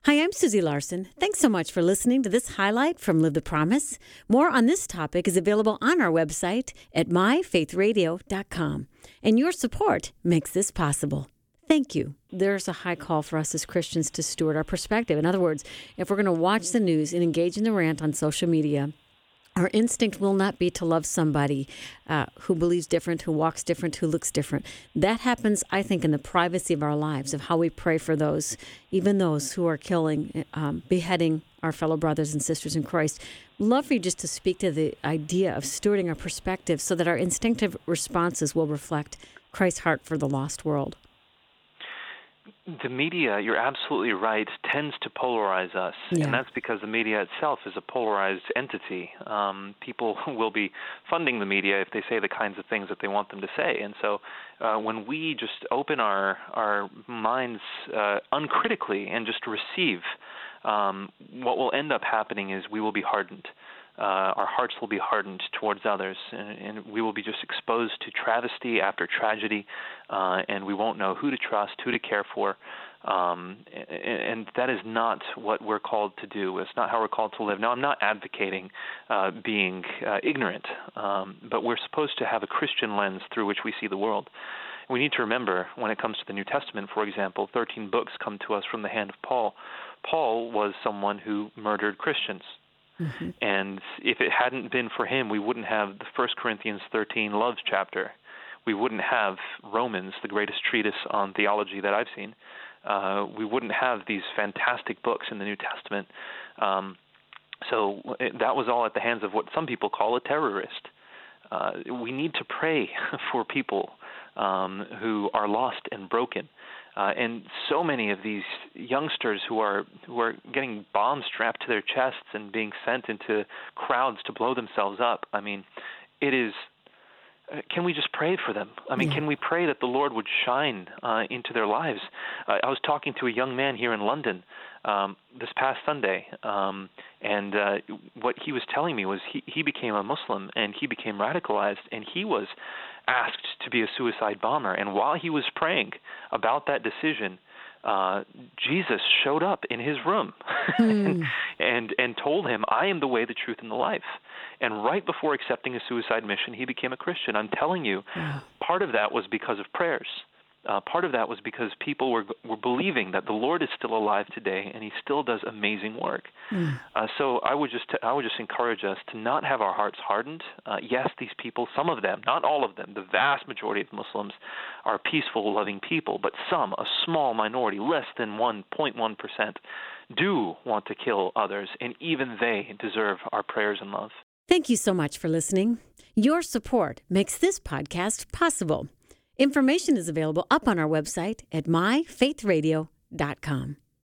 Hi, I'm Susie Larson. Thanks so much for listening to this highlight from Live the Promise. More on this topic is available on our website at myfaithradio.com. And your support makes this possible. Thank you. There's a high call for us as Christians to steward our perspective. In other words, if we're going to watch the news and engage in the rant on social media, our instinct will not be to love somebody who believes different, who walks different, who looks different. That happens, I think, in the privacy of our lives, of how we pray for those, even those who are killing, beheading our fellow brothers and sisters in Christ. Love for you just to speak to the idea of stewarding our perspective so that our instinctive responses will reflect Christ's heart for the lost world. The media, you're absolutely right, tends to polarize us, and that's because the media itself is a polarized entity. People will be funding the media if they say the kinds of things that they want them to say, and so when we just open our minds uncritically and just receive, what will end up happening is we will be hardened. Our hearts will be hardened towards others, and we will be just exposed to travesty after tragedy, and we won't know who to trust, who to care for, and that is not what we're called to do. It's not how we're called to live. Now, I'm not advocating being ignorant, but we're supposed to have a Christian lens through which we see the world. We need to remember, when it comes to the New Testament, for example, 13 books come to us from the hand of Paul. Paul was someone who murdered Christians. Mm-hmm. And if it hadn't been for him, we wouldn't have the 1 Corinthians 13 love chapter. We wouldn't have Romans, the greatest treatise on theology that I've seen. We wouldn't have these fantastic books in the New Testament. So that was all at the hands of what some people call a terrorist. We need to pray for people who are lost and broken. And so many of these youngsters who are getting bombs strapped to their chests and being sent into crowds to blow themselves up. I mean, it is. Can we just pray for them? I mean, Can we pray that the Lord would shine into their lives? I was talking to a young man here in London this past Sunday, and what he was telling me was he became a Muslim and he became radicalized, and he was asked to be a suicide bomber. And while he was praying about that decision, Jesus showed up in his room and told him, "I am the way, the truth, and the life." And right before accepting a suicide mission, he became a Christian. I'm telling you, part of that was because of prayers. Part of that was because people were believing that the Lord is still alive today, and He still does amazing work. So I would just encourage us to not have our hearts hardened. Yes, these people, some of them, not all of them, the vast majority of Muslims are peaceful, loving people, but some, a small minority, less than 1.1%, do want to kill others, and even they deserve our prayers and love. Thank you so much for listening. Your support makes this podcast possible. Information is available up on our website at myfaithradio.com.